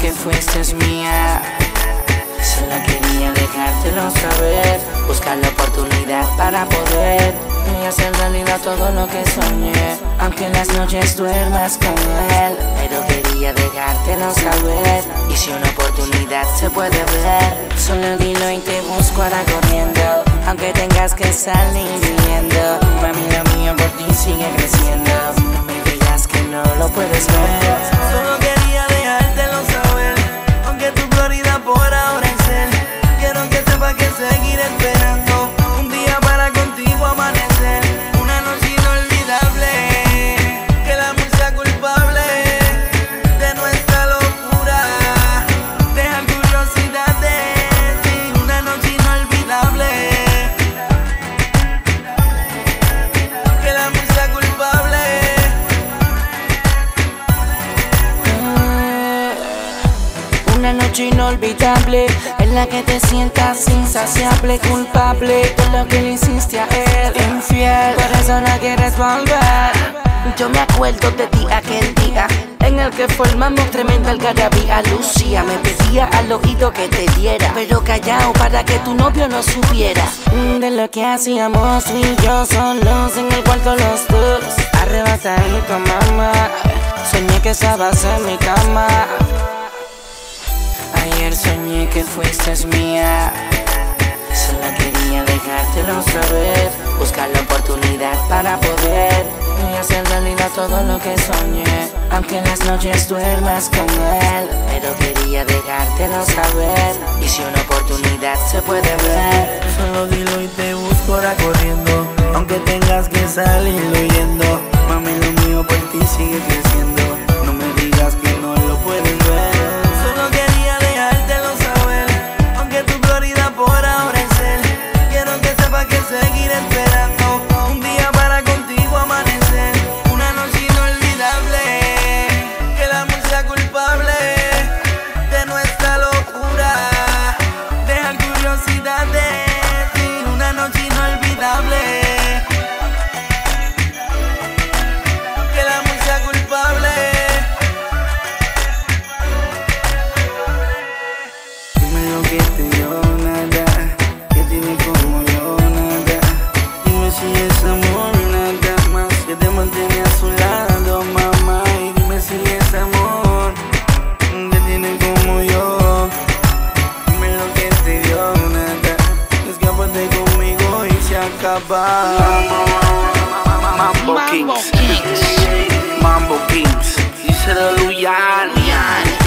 que fuiste mía. Solo quería dejártelo saber, buscar la oportunidad para poder y hacer realidad todo lo que soñé. Aunque en las noches duermas con él, pero quería dejártelo saber. Y si una oportunidad se puede ver, solo dilo y te busco ahora corriendo. Aunque tengas que salir viviendo, mami, lo mío por ti sigue creciendo. No me digas que no lo puedes ver. Solo quería dejártelo saber, aunque tu prioridad por ahora es él. Quiero que sepas que seguiré esperando un día para contigo amanecer. Una noche inolvidable, que el amor sea culpable de nuestra locura. Deja curiosidad de ti. Una noche inolvidable, que el amor sea culpable. Una noche inolvidable en la que te sientas insaciable, culpable de lo que le hiciste a él, infiel. Por eso no quieres volver. Yo me acuerdo de ti aquel día en el que formamos tremenda algarabía. Lucía me pedía al oído que te diera, pero callao para que tu novio no supiera de lo que hacíamos tú y yo solos en el cuarto los dos, arrebatadito, mamá. Soñé que estabas en mi cama. Ayer soñé que fuiste mía. Solo quería dejártelo saber, buscar la oportunidad para poder y hacer realidad todo lo que soñé. Aunque en las noches duermas con él, pero quería dejártelo saber. Y si una oportunidad se puede ver, Solo dilo y te busco ahora corriendo, aunque tengas que salir huyendo. Mami, lo mío por ti sigue creciendo. No me digas que no lo puedes ver. Solo quería dejártelo saber, aunque tu prioridad por ahora es él. Quiero que sepas que seguiré esperando un día para contigo amanecer. Una noche inolvidable, que el amor sea culpable de nuestra locura. Deja curiosidad de ti. Una noche inolvidable, que el amor sea culpable. Dime lo que te dio nada, que tiene como yo nada. Dime si es amor nada más, que te mantiene a su lado, mamá. Y dime si es amor, que tiene como yo. Dime lo que te dio nada, escápate conmigo y se acaba. Mambo Kings, Mambo Kings, díselo Luyan.